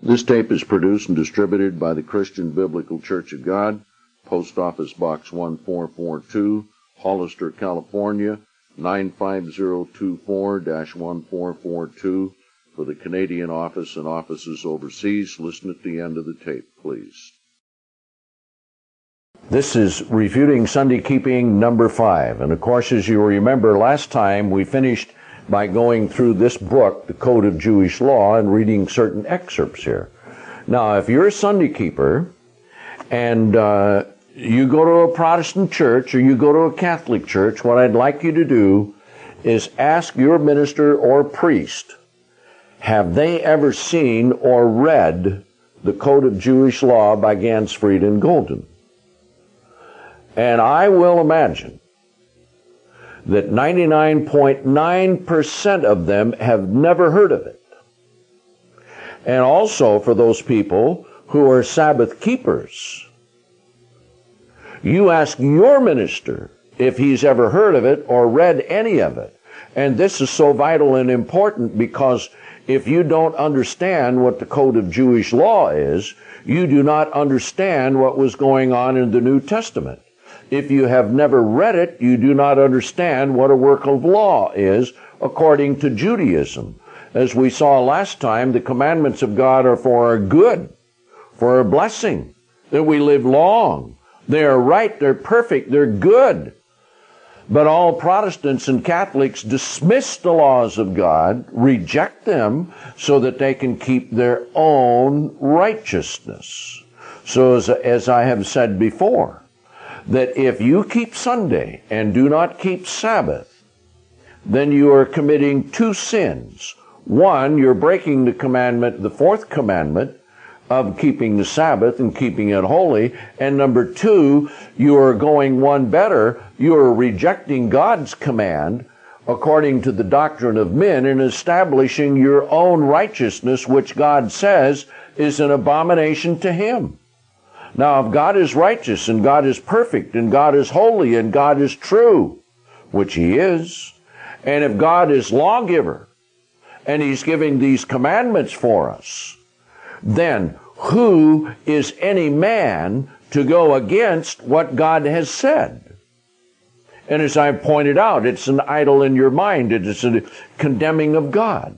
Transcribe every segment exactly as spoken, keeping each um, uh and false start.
This tape is produced and distributed by the Christian Biblical Church of God, Post Office Box one four four two, Hollister, California, nine five zero two four dash one four four two. For the Canadian office and offices overseas, listen at the end of the tape, please. This is Refuting Sunday Keeping number five. And of course, as you remember, last time we finished by going through this book, The Code of Jewish Law, and reading certain excerpts here. Now, if you're a Sunday keeper and uh, you go to a Protestant church or you go to a Catholic church, what I'd like you to do is ask your minister or priest, have they ever seen or read The Code of Jewish Law by Gansfried and Golden? And I will imagine that ninety-nine point nine percent of them have never heard of it. And also for those people who are Sabbath keepers, you ask your minister if he's ever heard of it or read any of it. And this is so vital and important because if you don't understand what the Code of Jewish Law is, you do not understand what was going on in the New Testament. If you have never read it, you do not understand what a work of law is according to Judaism. As we saw last time, the commandments of God are for our good, for our blessing, that we live long. They are right, they're perfect, they're good. But all Protestants and Catholics dismiss the laws of God, reject them, so that they can keep their own righteousness. So as, as I have said before, that if you keep Sunday and do not keep Sabbath, then you are committing two sins. One, you're breaking the commandment, the fourth commandment of keeping the Sabbath and keeping it holy. And number two, you are going one better. You are rejecting God's command according to the doctrine of men and establishing your own righteousness, which God says is an abomination to Him. Now, if God is righteous and God is perfect and God is holy and God is true, which He is, and if God is lawgiver and He's giving these commandments for us, then who is any man to go against what God has said? And as I pointed out, it's an idol in your mind. It is a condemning of God.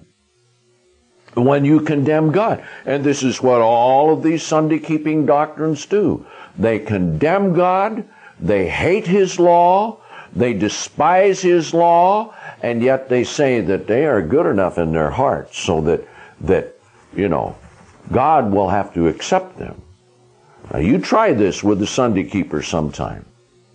When you condemn God. And this is what all of these Sunday-keeping doctrines do. They condemn God, they hate His law, they despise His law, and yet they say that they are good enough in their hearts so that, that you know, God will have to accept them. Now, you try this with the Sunday keeper sometime,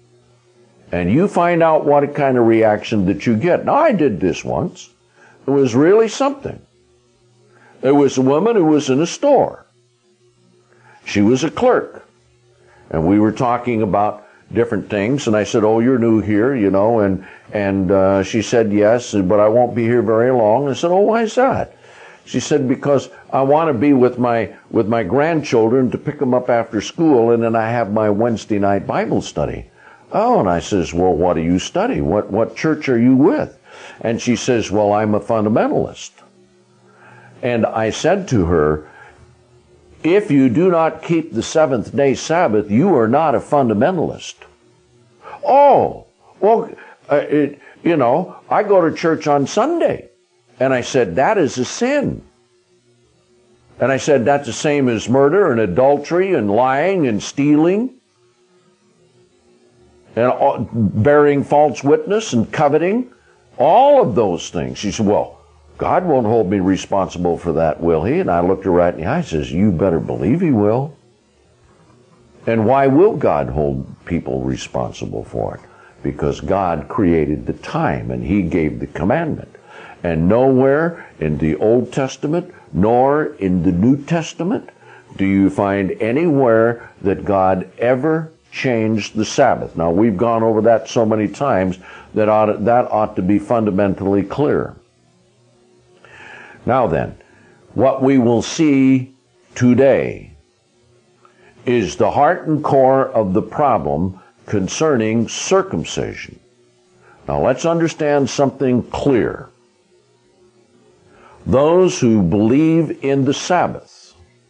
and you find out what kind of reaction that you get. Now, I did this once. It was really something. There was a woman who was in a store. She was a clerk. And we were talking about different things. And I said, oh, you're new here, you know. And and uh, she said, yes, but I won't be here very long. I said, oh, why is that? She said, because I want to be with my with my grandchildren to pick them up after school. And then I have my Wednesday night Bible study. Oh, and I says, well, what do you study? What, what church are you with? And she says, well, I'm a fundamentalist. And I said to her, if you do not keep the seventh day Sabbath, you are not a fundamentalist. Oh, well, uh, it, you know, I go to church on Sunday. And I said, that is a sin. And I said, that's the same as murder and adultery and lying and stealing and bearing false witness and coveting. All of those things. She said, well, God won't hold me responsible for that, will He? And I looked her right in the eye and says, you better believe He will. And why will God hold people responsible for it? Because God created the time and He gave the commandment. And nowhere in the Old Testament nor in the New Testament do you find anywhere that God ever changed the Sabbath. Now, we've gone over that so many times that ought, that ought to be fundamentally clear. Now then, what we will see today is the heart and core of the problem concerning circumcision. Now let's understand something clear. Those who believe in the Sabbath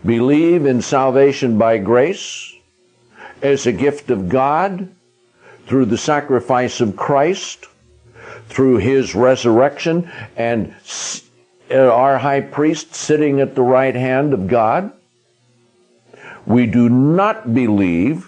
believe in salvation by grace as a gift of God through the sacrifice of Christ, through his resurrection, and our high priest sitting at the right hand of God. We do not believe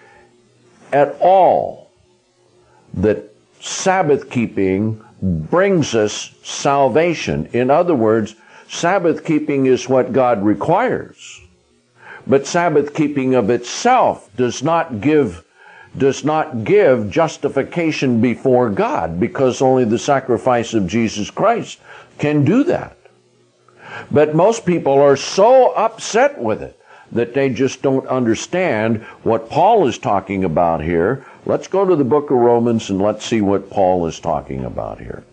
at all that Sabbath keeping brings us salvation. In other words, Sabbath keeping is what God requires. But Sabbath keeping of itself does not give does not give justification before God, because only the sacrifice of Jesus Christ can do that. But most people are so upset with it that they just don't understand what Paul is talking about here. Let's go to the book of Romans and let's see what Paul is talking about here.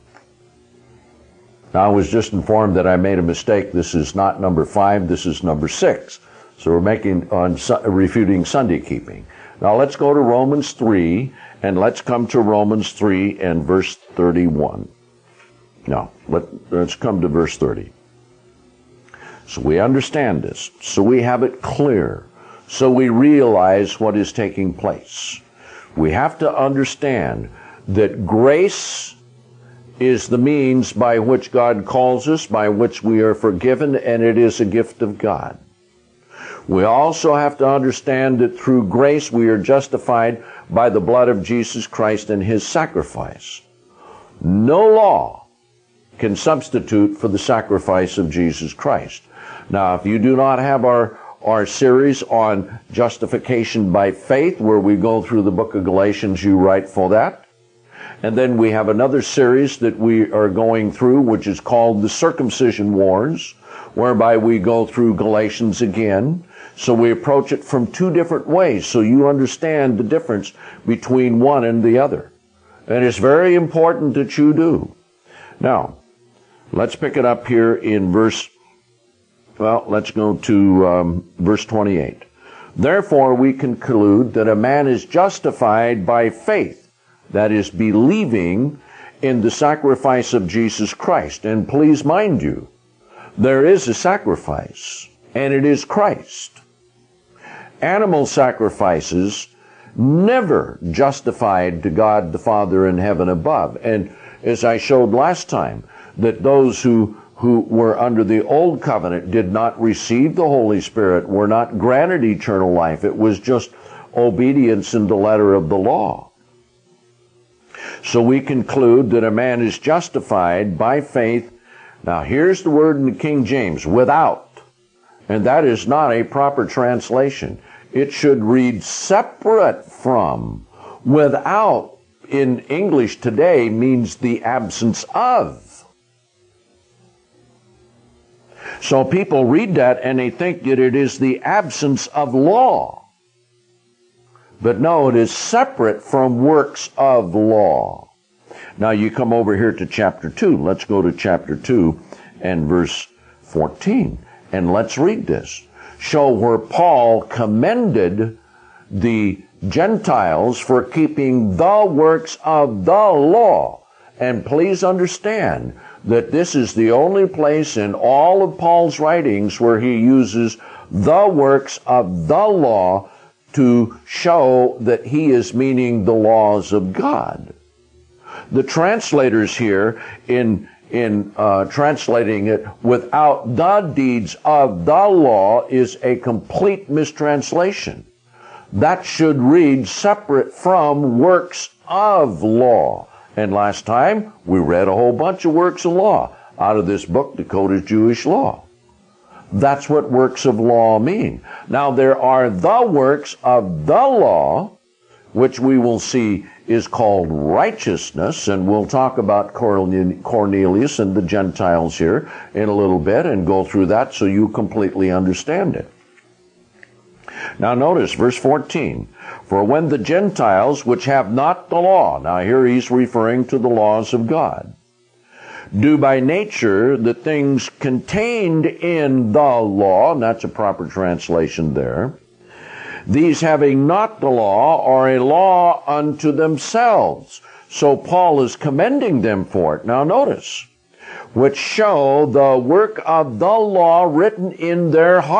Now, I was just informed that I made a mistake. This is not number five, this is number six. So we're making on refuting Sunday keeping. Now let's go to Romans three, and let's come to Romans three and verse thirty-one. Now, let, let's come to verse thirty. So we understand this, so we have it clear, so we realize what is taking place. We have to understand that grace is the means by which God calls us, by which we are forgiven, and it is a gift of God. We also have to understand that through grace we are justified by the blood of Jesus Christ and his sacrifice. No law can substitute for the sacrifice of Jesus Christ. Now, if you do not have our, our series on justification by faith, where we go through the book of Galatians, you write for that. And then we have another series that we are going through, which is called the Circumcision Wars, whereby we go through Galatians again. So we approach it from two different ways, so you understand the difference between one and the other. And it's very important that you do. Now, let's pick it up here in verse, well, let's go to um, verse twenty-eight. Therefore we conclude that a man is justified by faith, that is, believing in the sacrifice of Jesus Christ. And please mind you, there is a sacrifice, and it is Christ. Animal sacrifices never justified to God the Father in heaven above. And as I showed last time, that those who, who were under the old covenant did not receive the Holy Spirit, were not granted eternal life. It was just obedience in the letter of the law. So we conclude that a man is justified by faith. Now here's the word in the King James, without. And that is not a proper translation. It should read separate from. Without in English today means the absence of. So people read that and they think that it is the absence of law. But no, it is separate from works of law. Now you come over here to chapter two. Let's go to chapter two and verse fourteen. And let's read this. Show where Paul commended the Gentiles for keeping the works of the law. And please understand that this is the only place in all of Paul's writings where he uses the works of the law to show that he is meaning the laws of God. The translators here in in uh, translating it without the deeds of the law is a complete mistranslation. That should read separate from works of law. And last time we read a whole bunch of works of law out of this book, Dakota's Jewish Law. That's what works of law mean. Now there are the works of the law, which we will see is called righteousness, and we'll talk about Cornelius and the Gentiles here in a little bit and go through that so you completely understand it. Now notice verse fourteen. For when the Gentiles, which have not the law, now here he's referring to the laws of God, do by nature the things contained in the law, and that's a proper translation there, these having not the law are a law unto themselves. So Paul is commending them for it. Now notice, which show the work of the law written in their hearts.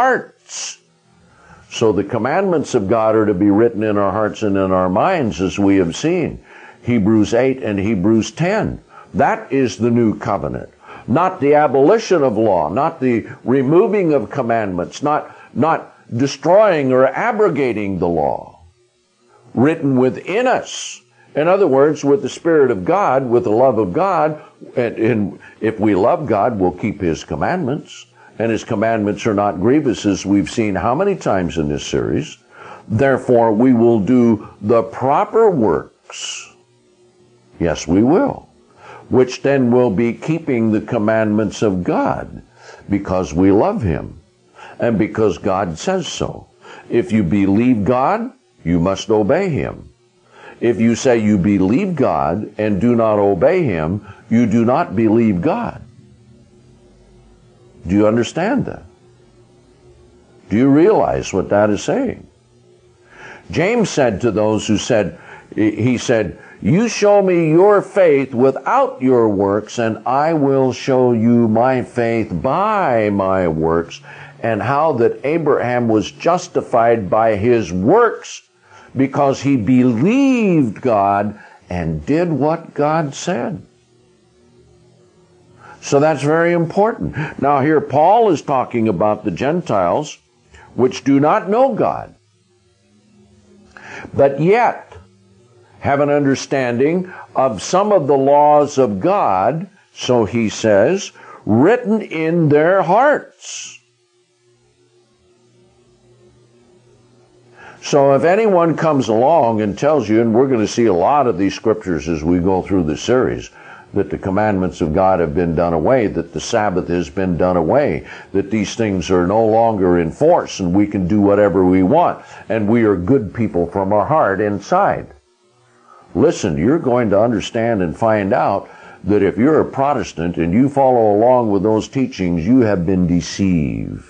hearts. So the commandments of God are to be written in our hearts and in our minds, as we have seen. Hebrews eight and Hebrews ten. That is the new covenant. Not the abolition of law, not the removing of commandments, not, not destroying or abrogating the law. Written within us. In other words, with the Spirit of God, with the love of God, and, and if we love God, we'll keep His commandments. And His commandments are not grievous, as we've seen how many times in this series. Therefore, we will do the proper works. Yes, we will. Which then will be keeping the commandments of God, because we love Him, and because God says so. If you believe God, you must obey Him. If you say you believe God and do not obey Him, you do not believe God. Do you understand that? Do you realize what that is saying? James said to those who said, he said, you show me your faith without your works, and I will show you my faith by my works, and how that Abraham was justified by his works because he believed God and did what God said. So that's very important. Now here Paul is talking about the Gentiles which do not know God, but yet have an understanding of some of the laws of God, so he says, written in their hearts. So if anyone comes along and tells you, and we're going to see a lot of these scriptures as we go through the series, that the commandments of God have been done away, that the Sabbath has been done away, that these things are no longer in force and we can do whatever we want, and we are good people from our heart inside. Listen, you're going to understand and find out that if you're a Protestant and you follow along with those teachings, you have been deceived.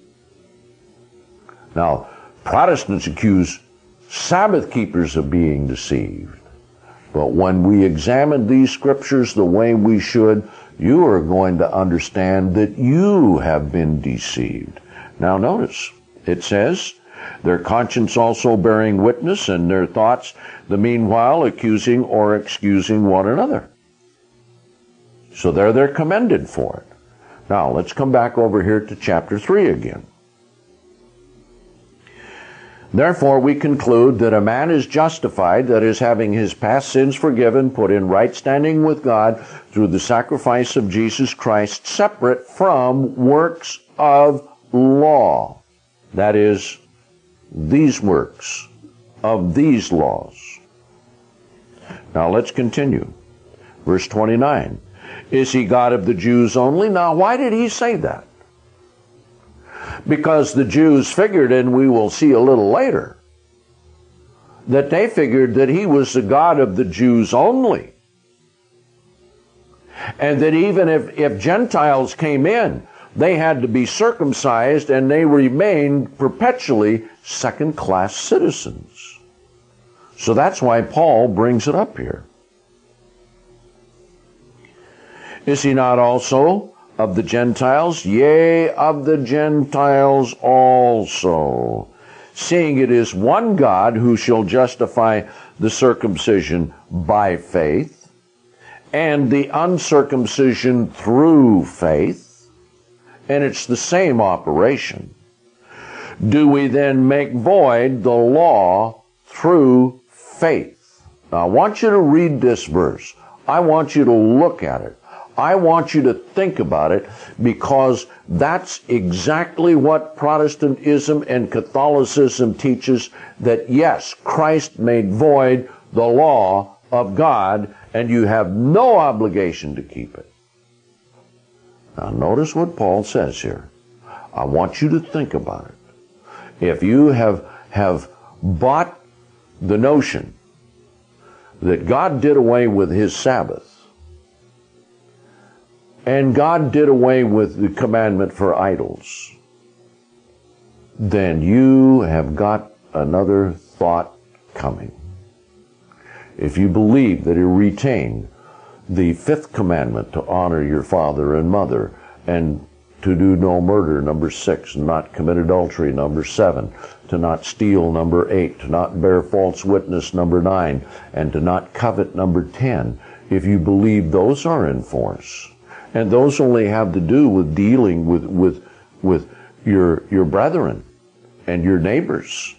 Now, Protestants accuse Sabbath keepers of being deceived. But when we examine these scriptures the way we should, you are going to understand that you have been deceived. Now notice, it says, their conscience also bearing witness, and their thoughts the meanwhile accusing or excusing one another. So there they're commended for it. Now let's come back over here to chapter three again. Therefore we conclude that a man is justified, that is, having his past sins forgiven, put in right standing with God through the sacrifice of Jesus Christ, separate from works of law. That is, these works of these laws. Now let's continue. Verse twenty-nine. Is he God of the Jews only? Now why did he say that? Because the Jews figured, and we will see a little later, that they figured that he was the God of the Jews only. And that even if, if Gentiles came in, they had to be circumcised and they remained perpetually second-class citizens. So that's why Paul brings it up here. Is he not also of the Gentiles? Yea, of the Gentiles also. Seeing it is one God who shall justify the circumcision by faith, and the uncircumcision through faith, and it's the same operation. Do we then make void the law through faith? Now I want you to read this verse. I want you to look at it. I want you to think about it, because that's exactly what Protestantism and Catholicism teaches, that yes, Christ made void the law of God, and you have no obligation to keep it. Now notice what Paul says here. I want you to think about it. If you have, have bought the notion that God did away with His Sabbath, and God did away with the commandment for idols, then you have got another thought coming. If you believe that He retained the fifth commandment to honor your father and mother, and to do no murder, number six, not commit adultery, number seven, to not steal, number eight, to not bear false witness, number nine, and to not covet, number ten. If you believe those are in force, and those only have to do with dealing with, with, with your, your brethren and your neighbors.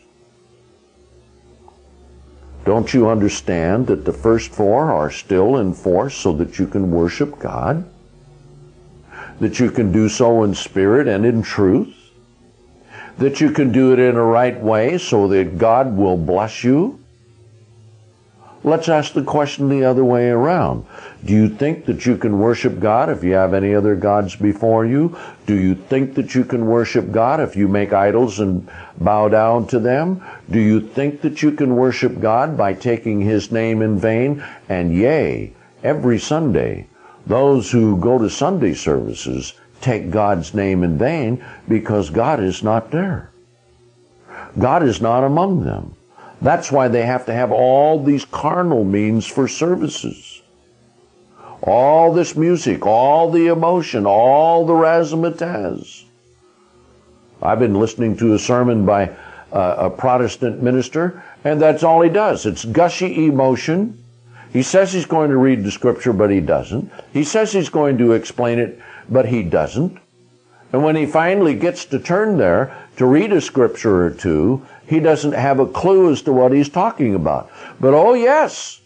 Don't you understand that the first four are still in force so that you can worship God? That you can do so in spirit and in truth? That you can do it in a right way so that God will bless you? Let's ask the question the other way around. Do you think that you can worship God if you have any other gods before you? Do you think that you can worship God if you make idols and bow down to them? Do you think that you can worship God by taking His name in vain? And yea, every Sunday, those who go to Sunday services take God's name in vain because God is not there. God is not among them. That's why they have to have all these carnal means for services. All this music, all the emotion, all the razzmatazz. I've been listening to a sermon by uh, a Protestant minister, and that's all he does. It's gushy emotion. He says he's going to read the scripture, but he doesn't. He says he's going to explain it, but he doesn't. And when he finally gets to turn there to read a scripture or two, he doesn't have a clue as to what he's talking about. But oh yes,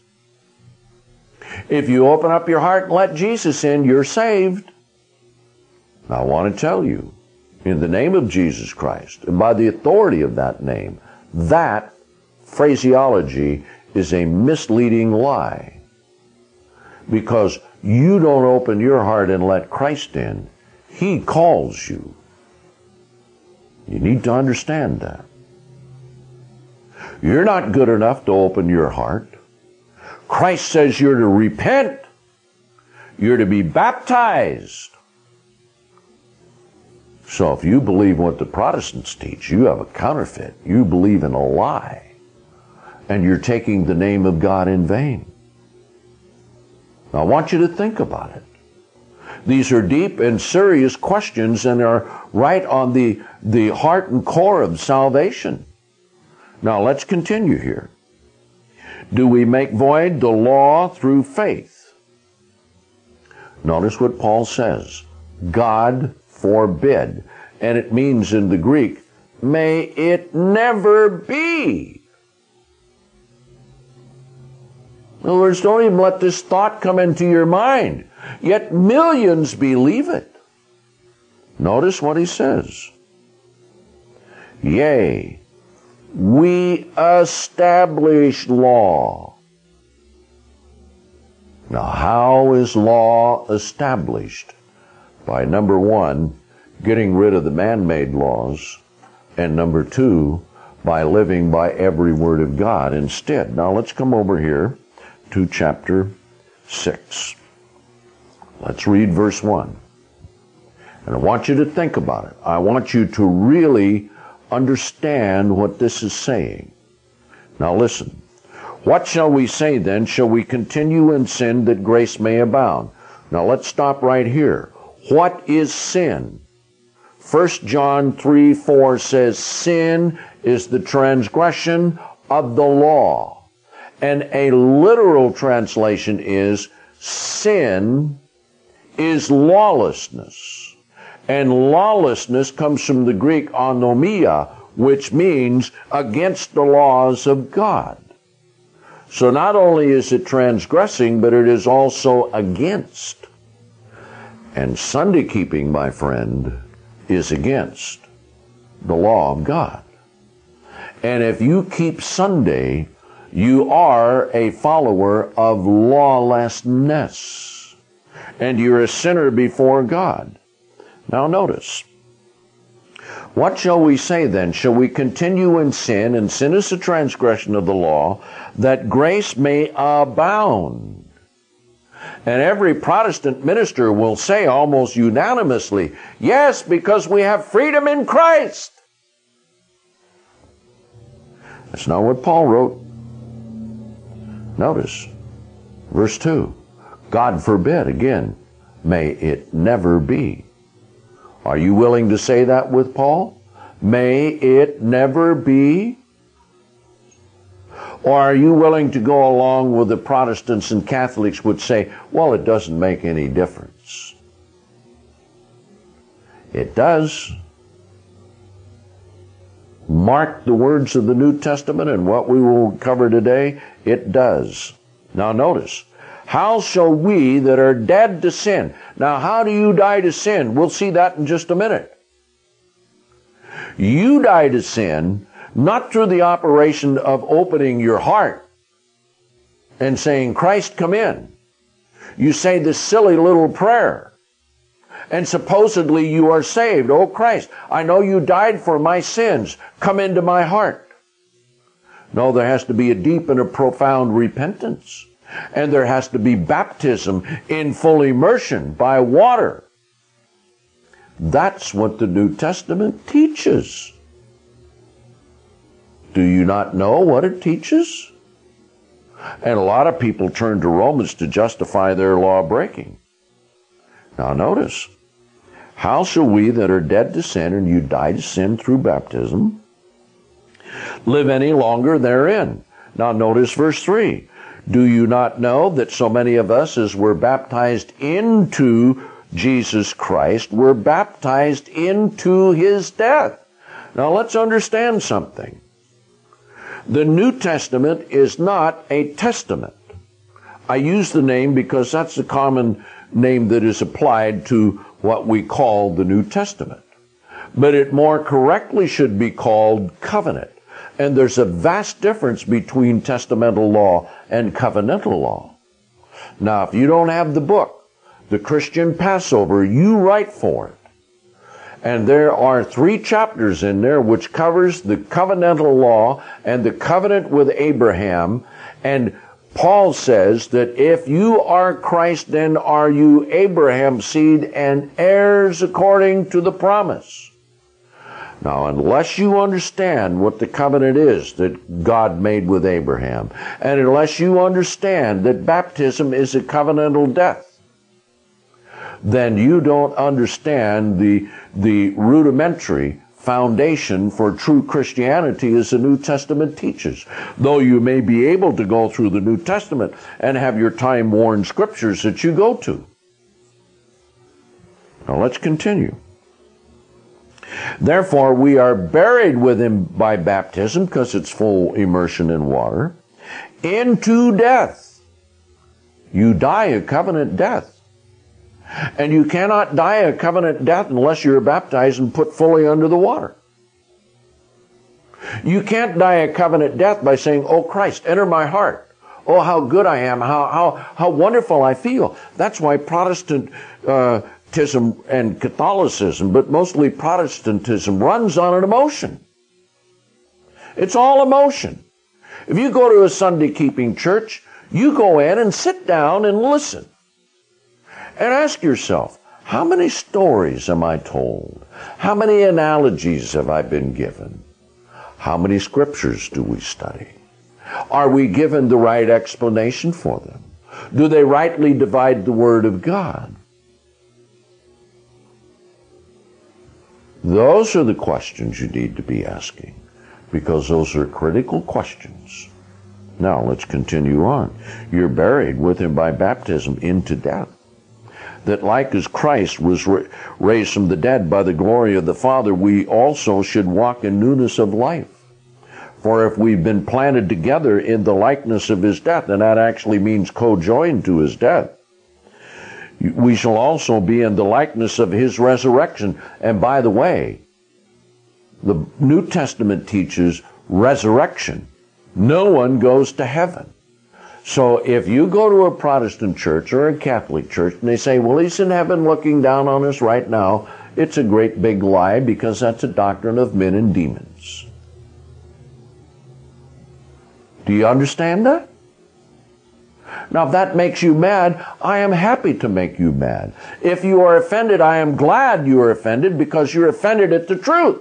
if you open up your heart and let Jesus in, you're saved. I want to tell you, in the name of Jesus Christ, and by the authority of that name, that phraseology is a misleading lie. Because you don't open your heart and let Christ in. He calls you. You need to understand that. You're not good enough to open your heart. Christ says you're to repent. You're to be baptized. So if you believe what the Protestants teach, you have a counterfeit. You believe in a lie. And you're taking the name of God in vain. Now, I want you to think about it. These are deep and serious questions and are right on the, the heart and core of salvation. Now, let's continue here. Do we make void the law through faith? Notice what Paul says. God forbid. And it means in the Greek, may it never be. In other words, don't even let this thought come into your mind. Yet millions believe it. Notice what he says. Yea, we establish law. Now, how is law established? By, number one, getting rid of the man-made laws, and number two, by living by every word of God instead. Now, let's come over here to chapter six. Let's read verse one. And I want you to think about it. I want you to really understand what this is saying. Now listen. What shall we say then? Shall we continue in sin that grace may abound? Now let's stop right here. What is sin? First John three four says, sin is the transgression of the law. And a literal translation is, sin is lawlessness. And lawlessness comes from the Greek anomia, which means against the laws of God. So not only is it transgressing, but it is also against. And Sunday keeping, my friend, is against the law of God. And if you keep Sunday, you are a follower of lawlessness. And you're a sinner before God. Now notice. What shall we say then? Shall we continue in sin, and sin is the transgression of the law, that grace may abound? And every Protestant minister will say almost unanimously, yes, because we have freedom in Christ. That's not what Paul wrote. Notice, verse two. God forbid, again, may it never be. Are you willing to say that with Paul? May it never be? Or are you willing to go along with the Protestants and Catholics which say, well, it doesn't make any difference? It does. Mark the words of the New Testament and what we will cover today, it does. Now notice, how shall we that are dead to sin? Now how do you die to sin? We'll see that in just a minute. You die to sin not through the operation of opening your heart and saying, Christ, come in. You say this silly little prayer, and supposedly you are saved. Oh Christ, I know you died for my sins. Come into my heart. No, there has to be a deep and a profound repentance. And there has to be baptism in full immersion by water. That's what the New Testament teaches. Do you not know what it teaches? And a lot of people turn to Romans to justify their law breaking. Now notice, how shall we that are dead to sin, and you die to sin through baptism, live any longer therein? Now notice verse three. Do you not know that so many of us as were baptized into Jesus Christ were baptized into his death? Now let's understand something. The New Testament is not a testament. I use the name because that's the common name that is applied to what we call the New Testament. But it more correctly should be called covenant. And there's a vast difference between testamental law and covenantal law. Now, if you don't have the book, The Christian Passover, you write for it. And there are three chapters in there which covers the covenantal law and the covenant with Abraham. And Paul says that if you are Christ, then are you Abraham's seed and heirs according to the promise. Now, unless you understand what the covenant is that God made with Abraham, and unless you understand that baptism is a covenantal death, then you don't understand the, the rudimentary foundation for true Christianity as the New Testament teaches. Though you may be able to go through the New Testament and have your time-worn scriptures that you go to. Now let's continue. Therefore, we are buried with him by baptism, because it's full immersion in water, into death. You die a covenant death. And you cannot die a covenant death unless you're baptized and put fully under the water. You can't die a covenant death by saying, oh Christ, enter my heart. Oh, how good I am, how, how, how wonderful I feel. That's why Protestant uh, and Catholicism, but mostly Protestantism, runs on an emotion. It's all emotion. If you go to a Sunday-keeping church, you go in and sit down and listen. And ask yourself, how many stories am I told? How many analogies have I been given? How many scriptures do we study? Are we given the right explanation for them? Do they rightly divide the Word of God? Those are the questions you need to be asking, because those are critical questions. Now, let's continue on. You're buried with him by baptism into death, that like as Christ was ra- raised from the dead by the glory of the Father, we also should walk in newness of life. For if we've been planted together in the likeness of his death, and that actually means co-joined to his death, we shall also be in the likeness of his resurrection. And by the way, the New Testament teaches resurrection. No one goes to heaven. So if you go to a Protestant church or a Catholic church and they say, well, he's in heaven looking down on us right now, it's a great big lie, because that's a doctrine of men and demons. Do you understand that? Now, if that makes you mad, I am happy to make you mad. If you are offended, I am glad you are offended, because you're offended at the truth.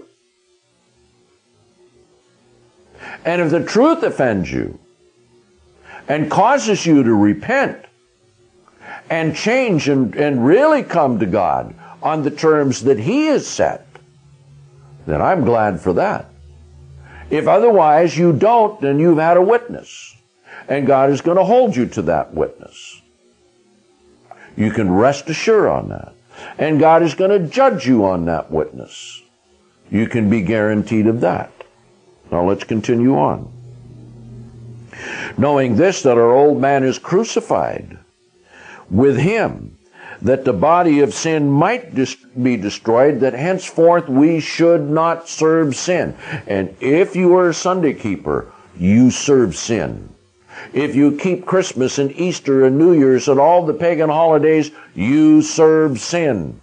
And if the truth offends you and causes you to repent and change and, and really come to God, on the terms that He has set, then I'm glad for that. If otherwise you don't, then you've had a witness, and God is going to hold you to that witness. You can rest assured on that. And God is going to judge you on that witness. You can be guaranteed of that. Now let's continue on. Knowing this, that our old man is crucified with Him, that the body of sin might dis- be destroyed, that henceforth we should not serve sin. And if you are a Sunday keeper, you serve sin. If you keep Christmas and Easter and New Year's and all the pagan holidays, you serve sin.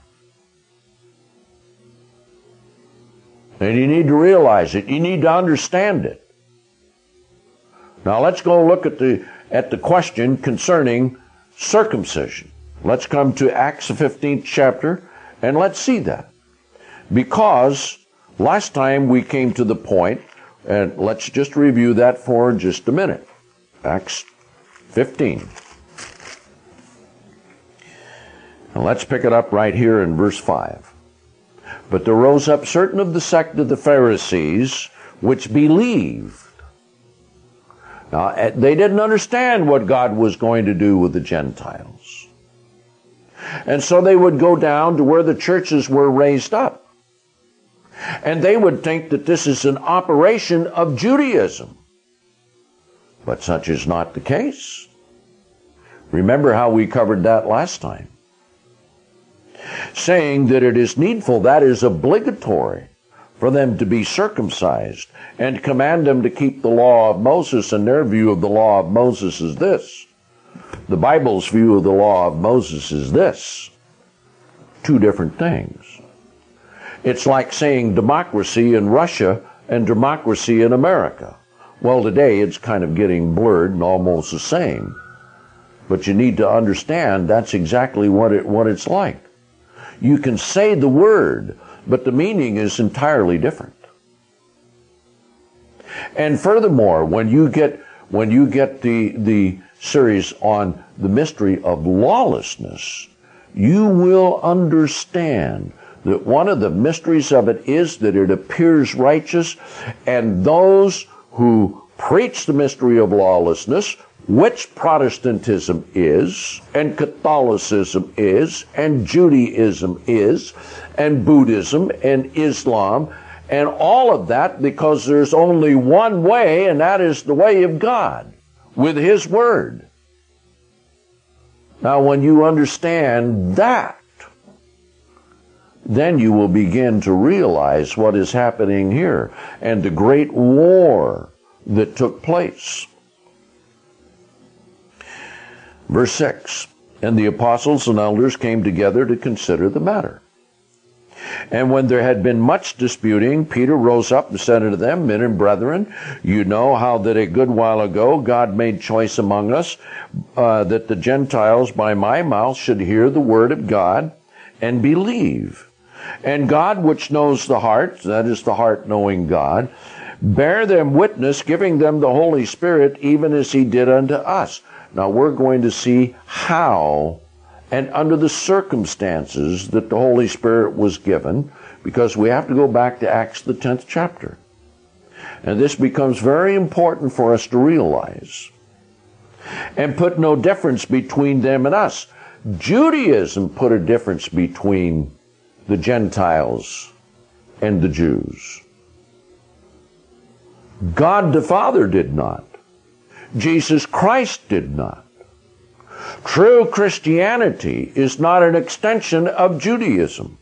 And you need to realize it. You need to understand it. Now let's go look at the at the question concerning circumcision. Let's come to Acts the fifteenth chapter and let's see that. Because last time we came to the point, and let's just review that for just a minute. Acts fifteen. And let's pick it up right here in verse five. But there rose up certain of the sect of the Pharisees which believed. Now, they didn't understand what God was going to do with the Gentiles. And so they would go down to where the churches were raised up. And they would think that this is an operation of Judaism. But such is not the case. Remember how we covered that last time. Saying that it is needful, that is obligatory, for them to be circumcised and command them to keep the law of Moses. And their view of the law of Moses is this. The Bible's view of the law of Moses is this. Two different things. It's like saying democracy in Russia and democracy in America. Well, today it's kind of getting blurred and almost the same. But you need to understand that's exactly what it what it's like. You can say the word, but the meaning is entirely different. And furthermore, when you get when you get the the series on the mystery of lawlessness, you will understand that one of the mysteries of it is that it appears righteous, and those who preach the mystery of lawlessness, which Protestantism is, and Catholicism is, and Judaism is, and Buddhism, and Islam, and all of that, because there's only one way, and that is the way of God, with His Word. Now, when you understand that, then you will begin to realize what is happening here, and the great war that took place. Verse six, and the apostles and elders came together to consider the matter. And when there had been much disputing, Peter rose up and said unto them, Men and brethren, you know how that a good while ago God made choice among us, uh, that the Gentiles by my mouth should hear the word of God and believe. And God, which knows the heart, that is the heart knowing God, bear them witness, giving them the Holy Spirit, even as He did unto us. Now we're going to see how and under the circumstances that the Holy Spirit was given, because we have to go back to Acts the tenth chapter. And this becomes very important for us to realize. And put no difference between them and us. Judaism put a difference between the Gentiles and the Jews. God the Father did not. Jesus Christ did not. True Christianity is not an extension of Judaism.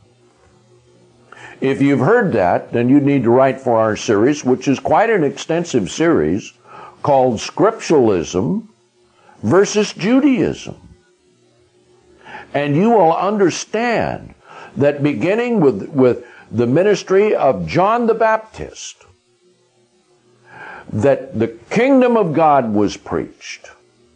If you've heard that, then you need to write for our series, which is quite an extensive series, called Scripturalism versus Judaism. And you will understand that beginning with, with the ministry of John the Baptist, that the kingdom of God was preached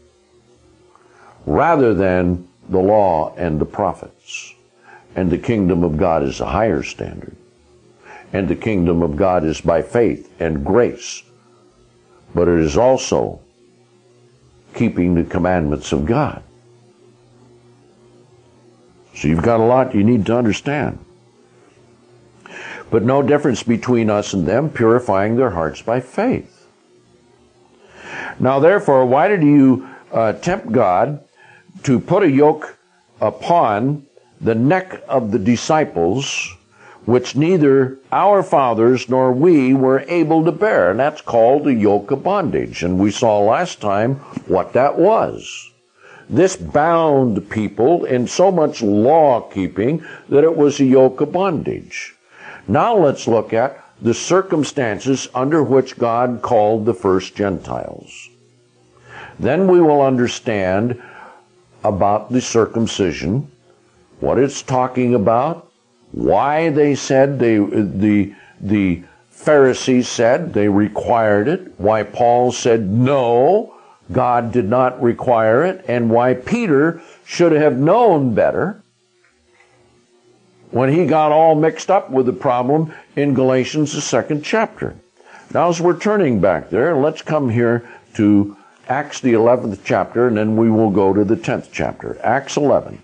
rather than the law and the prophets. And the kingdom of God is a higher standard. And the kingdom of God is by faith and grace. But it is also keeping the commandments of God. So you've got a lot you need to understand. But no difference between us and them, purifying their hearts by faith. Now therefore, why did you uh, tempt God to put a yoke upon the neck of the disciples, which neither our fathers nor we were able to bear? And that's called the yoke of bondage. And we saw last time what that was. This bound people in so much law-keeping that it was a yoke of bondage. Now let's look at the circumstances under which God called the first Gentiles. Then we will understand about the circumcision, what it's talking about, why they said they, the, the Pharisees said they required it, why Paul said no, God did not require it, and why Peter should have known better when he got all mixed up with the problem in Galatians, the second chapter. Now as we're turning back there, let's come here to Acts, the eleventh chapter, and then we will go to the tenth chapter. Acts eleven.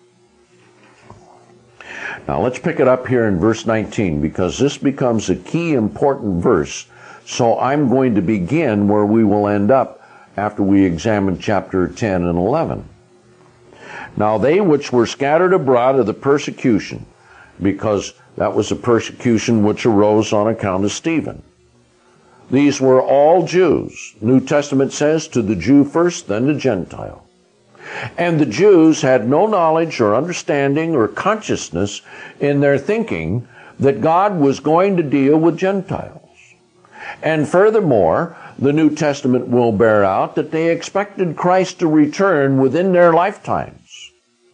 Now let's pick it up here in verse nineteen, because this becomes a key important verse. So I'm going to begin where we will end up after we examine chapter ten and eleven. Now they which were scattered abroad of the persecution, because that was a persecution which arose on account of Stephen. These were all Jews. New Testament says, to the Jew first, then the Gentile. And the Jews had no knowledge or understanding or consciousness in their thinking that God was going to deal with Gentiles. And furthermore, the New Testament will bear out that they expected Christ to return within their lifetimes.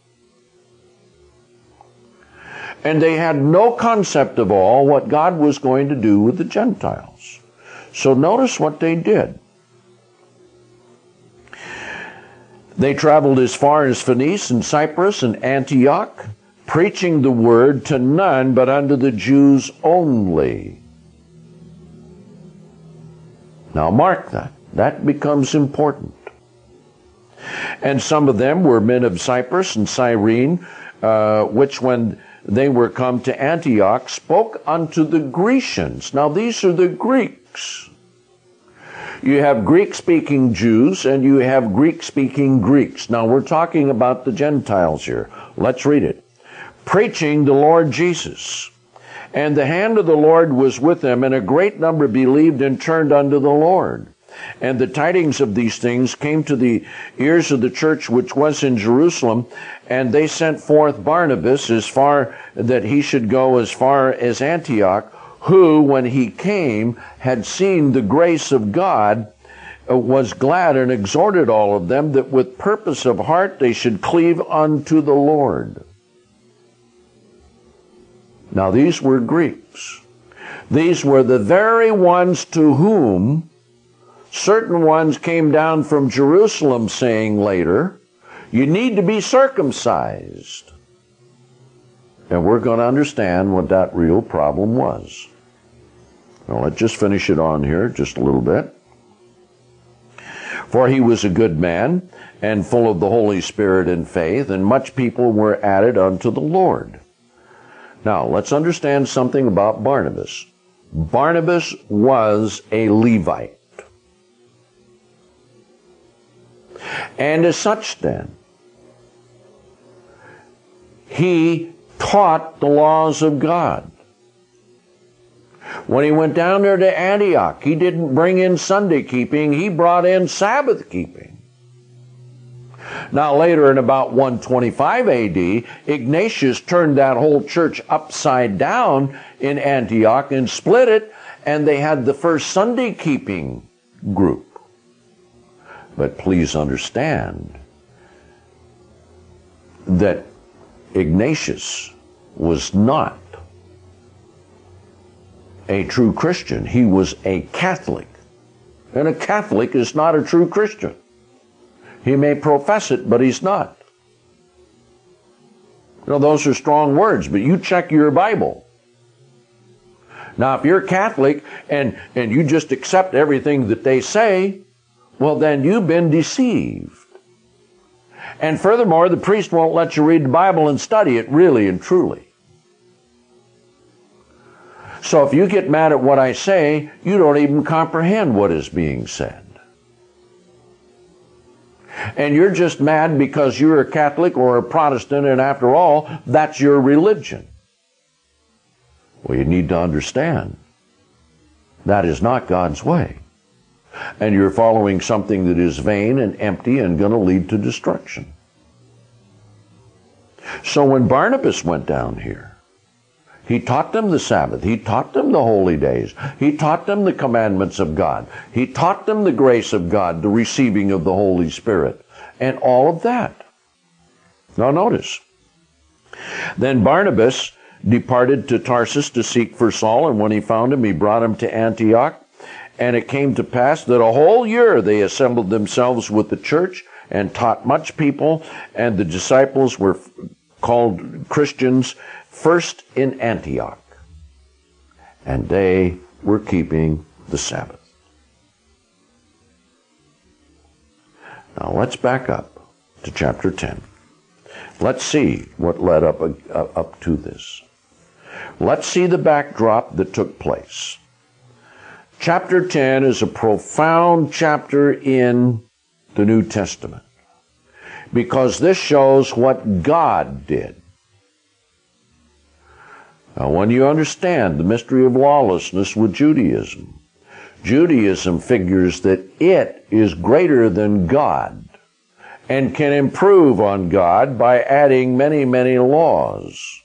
And they had no concept of all what God was going to do with the Gentiles. So notice what they did. They traveled as far as Phoenice and Cyprus and Antioch, preaching the word to none but unto the Jews only. Now mark that. That becomes important. And some of them were men of Cyprus and Cyrene, uh, which when they were come to Antioch, spoke unto the Grecians. Now these are the Greeks. You have Greek-speaking Jews and you have Greek-speaking Greeks. Now we're talking about the Gentiles here. Let's read it. Preaching the Lord Jesus. And the hand of the Lord was with them, and a great number believed and turned unto the Lord. And the tidings of these things came to the ears of the church which was in Jerusalem, and they sent forth Barnabas as far that he should go as far as Antioch, who, when he came, had seen the grace of God, uh, was glad and exhorted all of them that with purpose of heart they should cleave unto the Lord. Now these were Greeks. These were the very ones to whom certain ones came down from Jerusalem saying later, you need to be circumcised. And we're going to understand what that real problem was. Now let's just finish it on here just a little bit. For he was a good man, and full of the Holy Spirit and faith, and much people were added unto the Lord. Now let's understand something about Barnabas. Barnabas was a Levite. And as such then, he taught the laws of God. When he went down there to Antioch, he didn't bring in Sunday keeping, he brought in Sabbath keeping. Now later in about one twenty-five A D, Ignatius turned that whole church upside down in Antioch and split it, and they had the first Sunday keeping group. But please understand that Ignatius was not a true Christian. He was a Catholic. And a Catholic is not a true Christian. He may profess it, but he's not. You know, those are strong words, but you check your Bible. Now, if you're Catholic and, and you just accept everything that they say, well, then you've been deceived. And furthermore, the priest won't let you read the Bible and study it really and truly. So if you get mad at what I say, you don't even comprehend what is being said. And you're just mad because you're a Catholic or a Protestant, and after all, that's your religion. Well, you need to understand that is not God's way. And you're following something that is vain and empty and going to lead to destruction. So when Barnabas went down here, he taught them the Sabbath. He taught them the holy days. He taught them the commandments of God. He taught them the grace of God, the receiving of the Holy Spirit, and all of that. Now notice, then Barnabas departed to Tarsus to seek for Saul, and when he found him, he brought him to Antioch. And it came to pass that a whole year they assembled themselves with the church and taught much people, and the disciples were called Christians first in Antioch. And they were keeping the Sabbath. Now let's back up to chapter ten. Let's see what led up, uh, up to this. Let's see the backdrop that took place. Chapter ten is a profound chapter in the New Testament because this shows what God did. Now, when you understand the mystery of lawlessness with Judaism, Judaism figures that it is greater than God and can improve on God by adding many, many laws.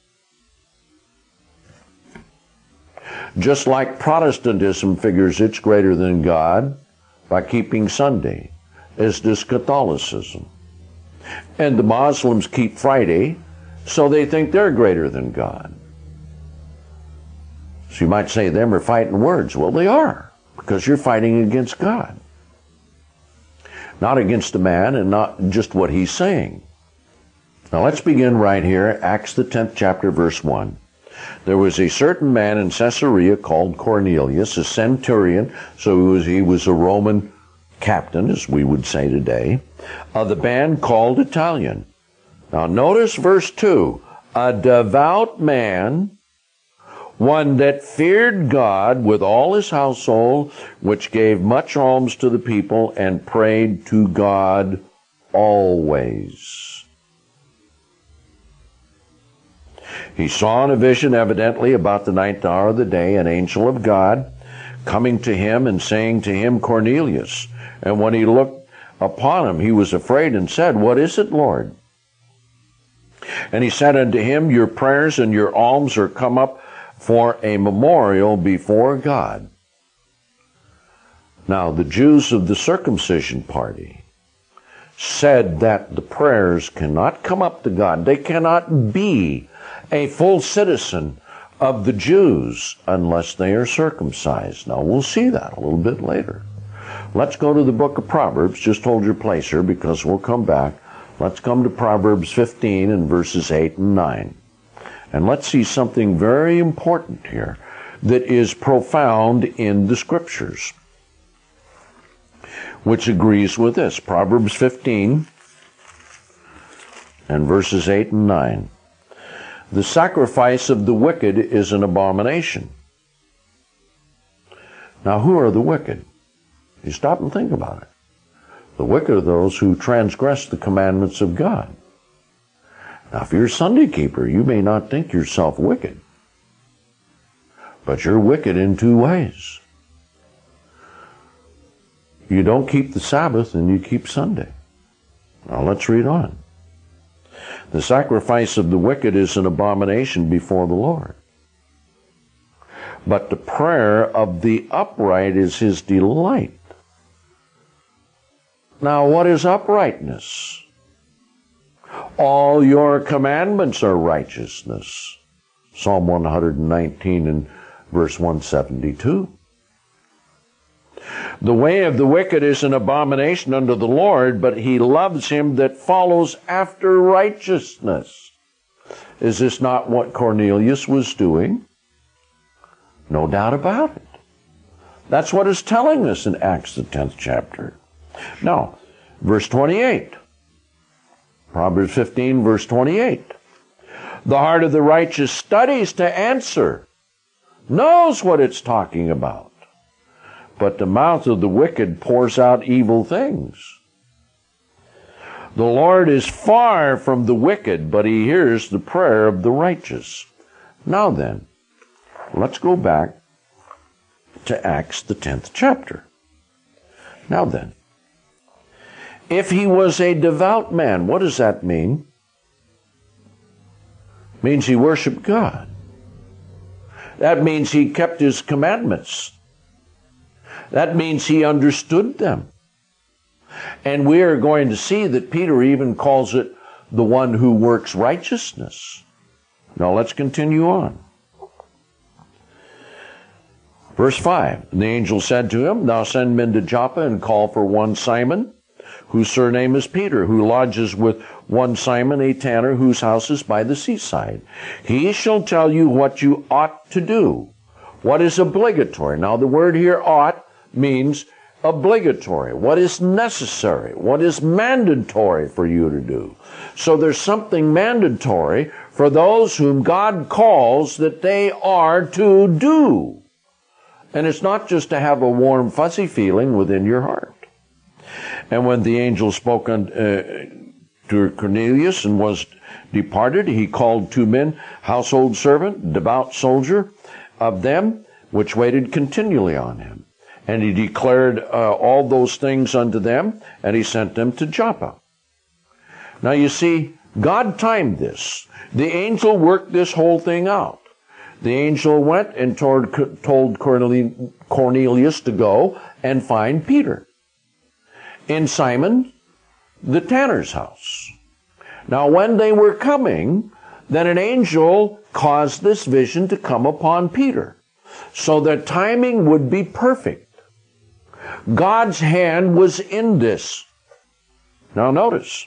Just like Protestantism figures it's greater than God by keeping Sunday, as does Catholicism. And the Muslims keep Friday, so they think they're greater than God. So you might say them are fighting words. Well, they are, because you're fighting against God. Not against a man and not just what he's saying. Now let's begin right here, Acts the tenth chapter, verse one. There was a certain man in Caesarea called Cornelius, a centurion, so he was, he was a Roman captain, as we would say today, of the band called Italian. Now notice verse two. A devout man, one that feared God with all his household, which gave much alms to the people and prayed to God always. He saw in a vision, evidently about the ninth hour of the day, an angel of God coming to him and saying to him, Cornelius. And when he looked upon him, he was afraid and said, What is it, Lord? And he said unto him, Your prayers and your alms are come up for a memorial before God. Now, the Jews of the circumcision party said that the prayers cannot come up to God. They cannot be a full citizen of the Jews unless they are circumcised. Now, we'll see that a little bit later. Let's go to the book of Proverbs. Just hold your place here because we'll come back. Let's come to Proverbs fifteen and verses eight and nine. And let's see something very important here that is profound in the Scriptures, which agrees with this. Proverbs fifteen and verses eight and nine. The sacrifice of the wicked is an abomination. Now, who are the wicked? You stop and think about it. The wicked are those who transgress the commandments of God. Now, if you're a Sunday keeper, you may not think yourself wicked, but you're wicked in two ways. You don't keep the Sabbath and you keep Sunday. Now, let's read on. The sacrifice of the wicked is an abomination before the Lord, but the prayer of the upright is his delight. Now, what is uprightness? All your commandments are righteousness. Psalm one nineteen and verse one seventy-two. The way of the wicked is an abomination unto the Lord, but he loves him that follows after righteousness. Is this not what Cornelius was doing? No doubt about it. That's what it's telling us in Acts the tenth chapter. Now, verse twenty-eight. Proverbs fifteen, verse twenty-eight. The heart of the righteous studies to answer, knows what it's talking about. But the mouth of the wicked pours out evil things. The Lord is far from the wicked, but he hears the prayer of the righteous. Now then, let's go back to Acts, the tenth chapter. Now then, if he was a devout man, what does that mean? It means he worshiped God. That means he kept his commandments. That means he understood them. And we are going to see that Peter even calls it the one who works righteousness. Now let's continue on. Verse five, the angel said to him, Now send men to Joppa and call for one Simon, whose surname is Peter, who lodges with one Simon, a tanner, whose house is by the seaside. He shall tell you what you ought to do, what is obligatory. Now the word here, ought, means obligatory, what is necessary, what is mandatory for you to do. So there's something mandatory for those whom God calls that they are to do. And it's not just to have a warm, fuzzy feeling within your heart. And when the angel spoke unto, uh, to Cornelius and was departed, he called two men, household servant, devout soldier of them, which waited continually on him. And he declared uh, all those things unto them, and he sent them to Joppa. Now you see, God timed this. The angel worked this whole thing out. The angel went and told, told Cornelius to go and find Peter in Simon the tanner's house. Now when they were coming, then an angel caused this vision to come upon Peter, so that timing would be perfect. God's hand was in this. Now notice.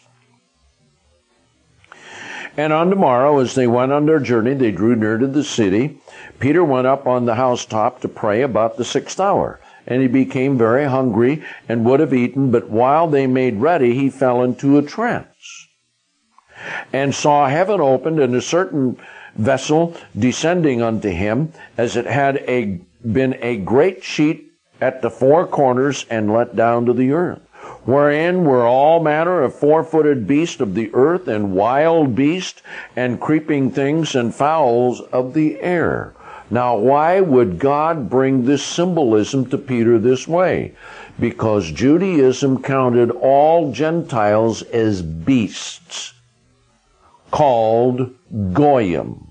And on the morrow, as they went on their journey, they drew near to the city. Peter went up on the housetop to pray about the sixth hour. And he became very hungry and would have eaten, but while they made ready, he fell into a trance, and saw heaven opened, and a certain vessel descending unto him, as it had a, been a great sheet at the four corners, and let down to the earth, wherein were all manner of four-footed beasts of the earth, and wild beasts, and creeping things, and fowls of the air. Now, why would God bring this symbolism to Peter this way? Because Judaism counted all Gentiles as beasts, called Goyim.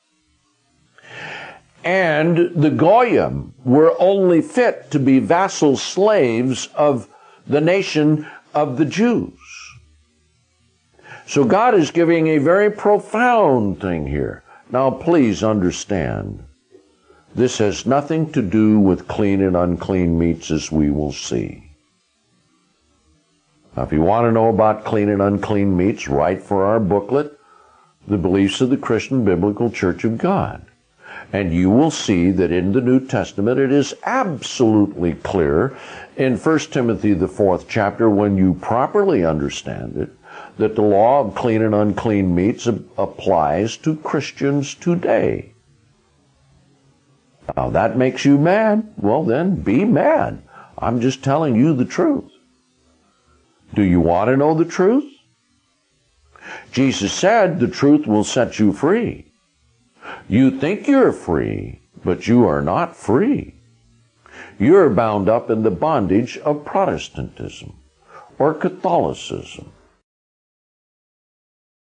And the Goyim were only fit to be vassal slaves of the nation of the Jews. So God is giving a very profound thing here. Now please understand, this has nothing to do with clean and unclean meats, as we will see. Now if you want to know about clean and unclean meats, write for our booklet, The Beliefs of the Christian Biblical Church of God. And you will see that in the New Testament it is absolutely clear in First Timothy, the fourth chapter, when you properly understand it, that the law of clean and unclean meats applies to Christians today. Now that makes you mad? Well then, be mad. I'm just telling you the truth. Do you want to know the truth? Jesus said the truth will set you free. You think you're free, but you are not free. You're bound up in the bondage of Protestantism or Catholicism